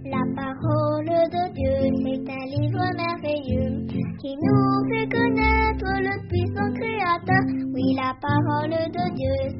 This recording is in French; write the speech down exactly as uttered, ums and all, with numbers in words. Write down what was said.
La parole de Dieu, c'est un livre merveilleux qui nous fait connaître le puissant Créateur. Oui, la parole de Dieu,